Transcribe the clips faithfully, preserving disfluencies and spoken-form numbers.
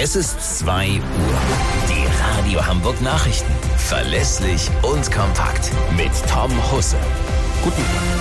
Es ist zwei Uhr. Die Radio Hamburg Nachrichten. Verlässlich und kompakt. Mit Tom Husse. Guten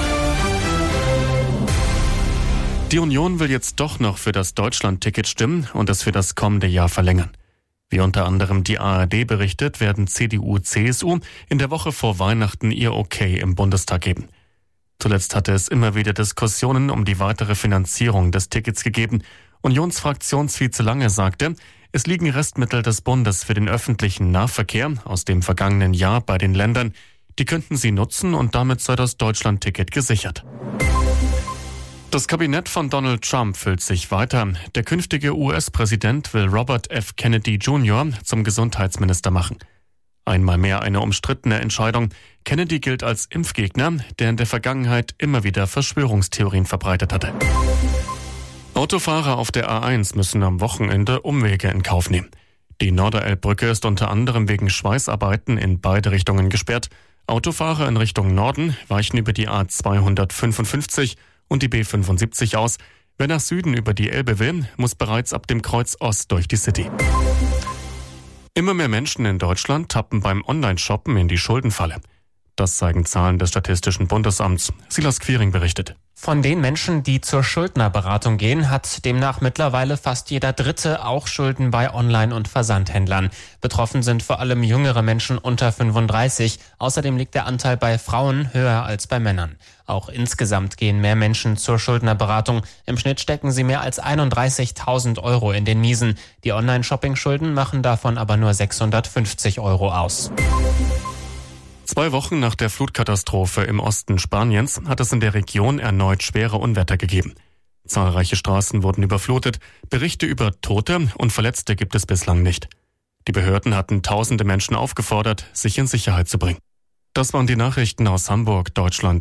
Die Union will jetzt doch noch für das Deutschland-Ticket stimmen und es für das kommende Jahr verlängern. Wie unter anderem die A R D berichtet, werden C D U, C S U in der Woche vor Weihnachten ihr Okay im Bundestag geben. Zuletzt hatte es immer wieder Diskussionen um die weitere Finanzierung des Tickets gegeben. Unionsfraktionsvize Lange sagte, es liegen Restmittel des Bundes für den öffentlichen Nahverkehr aus dem vergangenen Jahr bei den Ländern. Die könnten sie nutzen und damit sei das Deutschland-Ticket gesichert. Das Kabinett von Donald Trump füllt sich weiter. Der künftige U S-Präsident will Robert F. Kennedy Junior zum Gesundheitsminister machen. Einmal mehr eine umstrittene Entscheidung. Kennedy gilt als Impfgegner, der in der Vergangenheit immer wieder Verschwörungstheorien verbreitet hatte. Autofahrer auf der A eins müssen am Wochenende Umwege in Kauf nehmen. Die Norderelbbrücke ist unter anderem wegen Schweißarbeiten in beide Richtungen gesperrt. Autofahrer in Richtung Norden weichen über die A zweihundertfünfundfünfzig und die B fünfundsiebzig aus. Wer nach Süden über die Elbe will, muss bereits ab dem Kreuz Ost durch die City. Immer mehr Menschen in Deutschland tappen beim Online-Shoppen in die Schuldenfalle. Das zeigen Zahlen des Statistischen Bundesamts. Silas Quiring berichtet. Von den Menschen, die zur Schuldnerberatung gehen, hat demnach mittlerweile fast jeder Dritte auch Schulden bei Online- und Versandhändlern. Betroffen sind vor allem jüngere Menschen unter fünfunddreißig. Außerdem liegt der Anteil bei Frauen höher als bei Männern. Auch insgesamt gehen mehr Menschen zur Schuldnerberatung. Im Schnitt stecken sie mehr als einunddreißigtausend Euro in den Miesen. Die Online-Shopping-Schulden machen davon aber nur sechshundertfünfzig Euro aus. Zwei Wochen nach der Flutkatastrophe im Osten Spaniens hat es in der Region erneut schwere Unwetter gegeben. Zahlreiche Straßen wurden überflutet, Berichte über Tote und Verletzte gibt es bislang nicht. Die Behörden hatten tausende Menschen aufgefordert, sich in Sicherheit zu bringen. Das waren die Nachrichten aus Hamburg, Deutschland